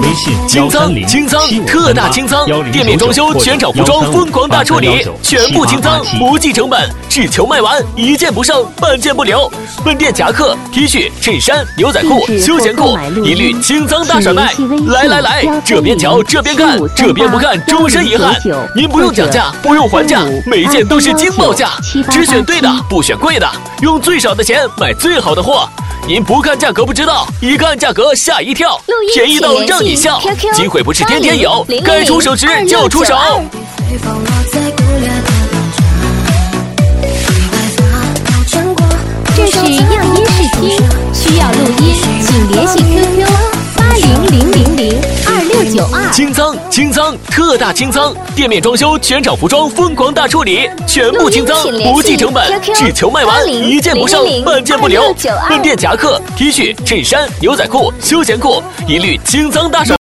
微信清仓特大清仓，店面装修全场服装疯狂大处理，全部清仓，不计成本，只求卖完，一件不剩，半件不留。本店夹克、T 恤、衬衫、牛仔裤、休闲裤一律清仓大甩卖。来，这边瞧，这边看，这边不看，终身遗憾。您不用讲价，不用还价，每一件都是惊爆价，只选对的，不选贵的，用最少的钱买最好的货。您不看价格不知道，一看价格吓一跳，便宜到让你笑。机会不是天天有，该出手时就出手。 这是样音试听，需要录音，请联系 QQ 80002692。清仓，特大清仓，店面装修全场服装疯狂大处理，全部清仓，不计成本，只求卖完，一件不剩，半件不留。本店夹克、T 恤、衬衫、牛仔裤、休闲裤一律清仓大甩卖。